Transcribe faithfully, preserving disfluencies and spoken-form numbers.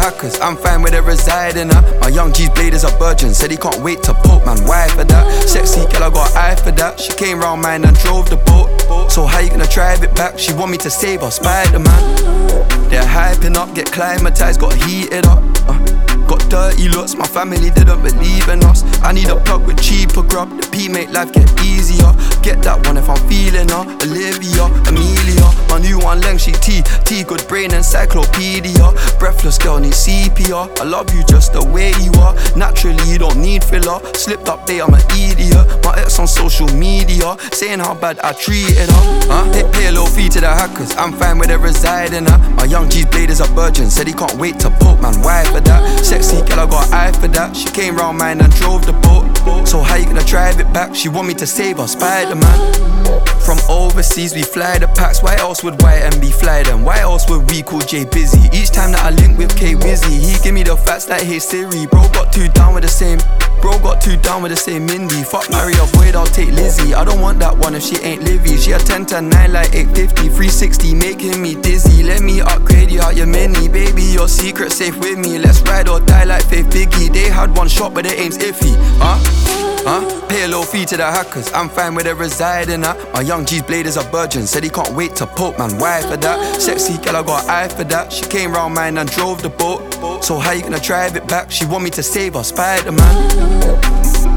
hackers, I'm fine where they residing at. My young G's blade is a virgin, said he can't wait to poke, man, why for that? Sexy girl, I got eye for that. She came round mine and drove the boat. So how you gonna drive it back? She want me to save her, Spider-Man. They're hyping up, get climatized, got heated up. uh, Got dirty looks, my family didn't believe in us. I need a plug with cheaper grub, the P make life get easier. Get that one if I'm feeling her. Olivia, Amelia, my new one length, she T T, good brain encyclopedia. Breathless girl need C P R. I love you just the way you are. Naturally you don't need filler. Slipped up there, I'm an idiot. My ex on social media, saying how bad I treated her. Huh? Pay, pay a little fee to the hackers, I'm fine where they residing at. My young G's blade is a virgin, said he can't wait to poke, man, why for that? Sexy girl, I got eye for that. She came round mine and drove the boat. So how you gonna drive it back? She want me to save her, Spider-Man. From overseas we fly the packs. Why else would Y M B fly them? Why else would we call Jay busy? Each time that I link with K Wizzy, he give me the facts like hey Siri. Bro got too down with the same Bro got too down with the same Mindy. Fuck marry avoid, I'll take Lizzie. I don't want that one if she ain't Livy. She a ten to nine like eight fifty, three sixty making me dizzy. Let me upgrade you out your mini. Baby, your secret safe with me. Let's ride or die like Faith Biggie. They had one shot but their aim's iffy. Huh? Huh? Pay a little fee to the hackers, I'm fine where they residing at. My young G's blade is a virgin, said he can't wait to poke, man, why for that? Sexy girl, I got eye for that. She came round mine and drove the boat. So how you gonna drive it back? She want me to save her, Spider-Man.